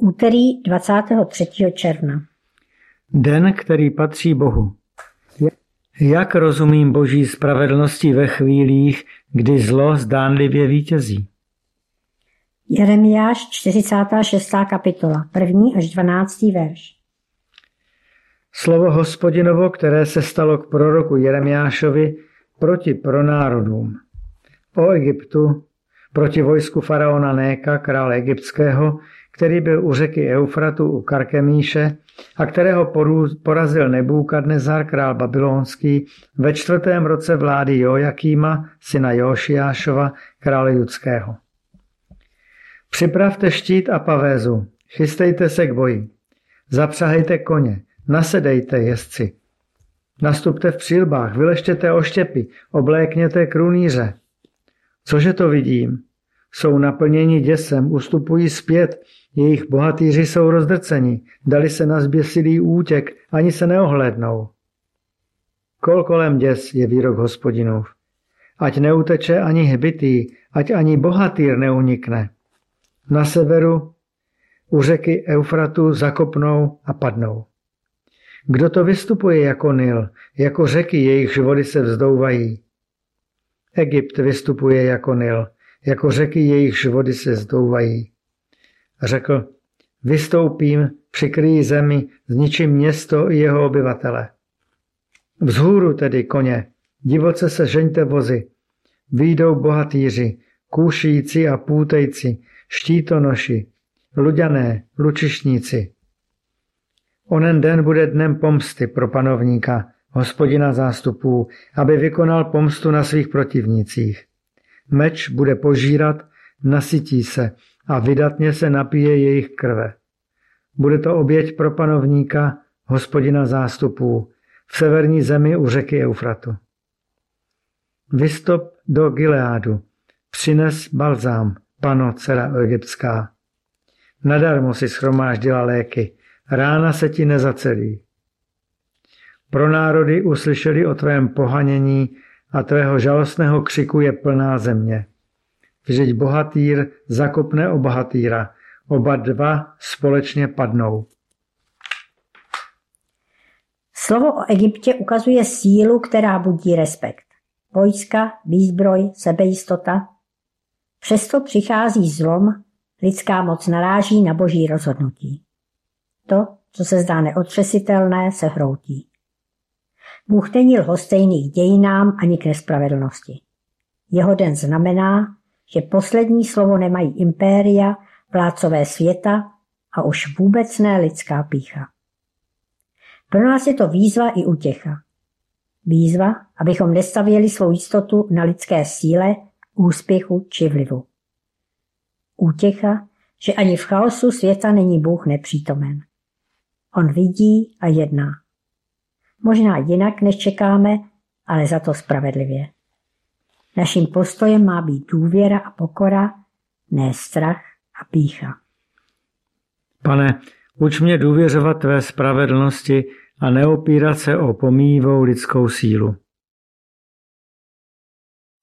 Úterý 23. června. Den, který patří Bohu. Jak rozumím Boží spravedlnosti ve chvílích, kdy zlo zdánlivě vítězí? Jeremiáš 46. kapitola, 1. až 12. verš. Slovo Hospodinovo, které se stalo k proroku Jeremiášovi proti pronárodům. O Egyptu, proti vojsku faraona Néka, krále egyptského, který byl u řeky Eufratu u Karkemíše a kterého porazil Nebúkadnezar, král babylonský, ve 4. roce vlády Jojakýma, syna Jošiášova, krále judského. Připravte štít a pavézu, chystejte se k boji, zapřahejte koně, nasedejte jezdci. Nastupte v přilbách, vyleštěte oštěpy, oblékněte krunýře. Cože to vidím? Jsou naplněni děsem, ustupují zpět, jejich bohatýři jsou rozdrceni, dali se na zběsilý útěk, ani se neohlédnou. Kol kolem děs je výrok Hospodinův. Ať neuteče ani hbitý, ať ani bohatýr neunikne. Na severu u řeky Eufratu zakopnou a padnou. Kdo to vystupuje jako Nil, jako řeky, jejichž vody se vzdouvají? Egypt vystupuje jako Nil, jako řeky, jejichž vody se vzdouvají. Řekl, vystoupím, přikryjí zemi, zničím město i jeho obyvatele. Vzhůru tedy koně, divoce se žeňte vozy, vyjdou bohatýři, kůšíci a půtejci, štítonoši, luďané, lučišníci. Onen den bude dnem pomsty pro panovníka, Hospodina zástupů, aby vykonal pomstu na svých protivnících. Meč bude požírat, nasytí se a vydatně se napije jejich krve. Bude to oběť pro panovníka, Hospodina zástupů, v severní zemi u řeky Eufratu. Vystop do Gileádu, přines balzám, pano, dcera egyptská. Nadarmo si shromáždila léky, rána se ti nezacelí. Pro národy uslyšeli o tvém pohanění a tvého žalostného křiku je plná země. Vždyť bohatýr zakopne o bohatýra, oba dva společně padnou. Slovo o Egyptě ukazuje sílu, která budí respekt. Vojska, výzbroj, sebejistota. Přesto přichází zlom, lidská moc naráží na boží rozhodnutí. To, co se zdá neotřesitelné, se hroutí. Bůh není lhostejný k dějinám ani k nespravedlnosti. Jeho den znamená, že poslední slovo nemají impéria, vládcové světa a už vůbec ne lidská pýcha. Pro nás je to výzva i útěcha. Výzva, abychom nestavěli svou jistotu na lidské síle, úspěchu či vlivu. Útěcha, že ani v chaosu světa není Bůh nepřítomen. On vidí a jedná. Možná jinak, než čekáme, ale za to spravedlivě. Naším postojem má být důvěra a pokora, ne strach a pýcha. Pane, uč mě důvěřovat tvé spravedlnosti a neopírat se o pomíjivou lidskou sílu.